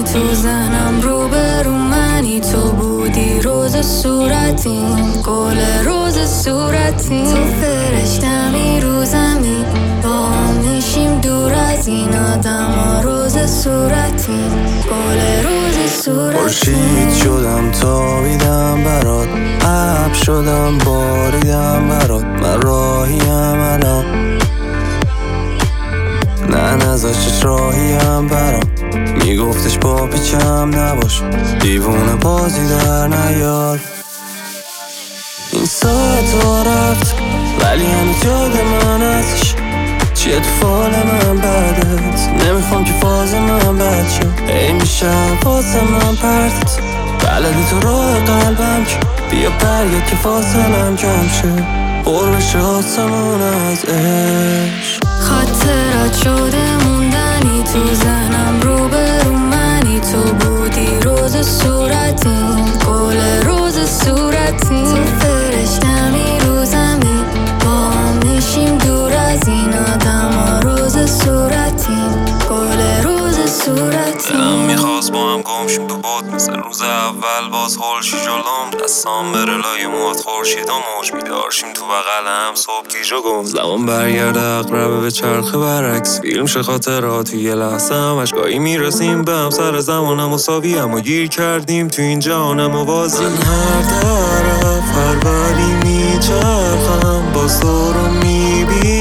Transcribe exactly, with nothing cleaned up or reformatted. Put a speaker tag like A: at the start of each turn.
A: تو ذهنم رو به رو منی، تو بودی روز صورتیم، گل روز صورتیم، تو فرشتمی رو زمین، با هم میشیم دور از این آدم ها، روز صورتیم، گل روز صورتیم.
B: خورشید شدم تابیدم برات، ابر شدم باریدم برات، من راهیم الان، نه نذاشتش راهیم برام، میگفتش با پیچم نباش، دیوونه بازی در نیار. این ساعت ها رفت ولی هنوز یاد من ازش، چیه تو فال من بعدت، نمیخوام که فاز من بد شد، ای میشم واسه من پرتت، بلدی تو راه قلبم که بیا برگرد که فاصلم کم شه، پر بشه آسمون از عشق.
A: خاطرات شده موندنی، تو ذهنم رو به رو منی، تو بودی روز صورتیم، گل روز صورتیم، تو فرشتمی رو زمین، با هم میشیم دور از این آدم ها، روز صورتیم، گل روز صورتیم.
B: دلم میخواست با هم گمشیم تو بود، مثل روز اول باز هلشی جلوم، دستام بره لای موات خورشید و موج بیدارشیم تو بغل هم صبح گیج و گم، زمان برگرده اقربه به چرخه برعکس، فیلم شه خاطرات یه لحظه هم اشکایی میرسیم به هم، سر زمانم مساوی هم و گیر کردیم تو این جهان موازی، من هر طرف هر بری میچرخم باز تو رو میبینم.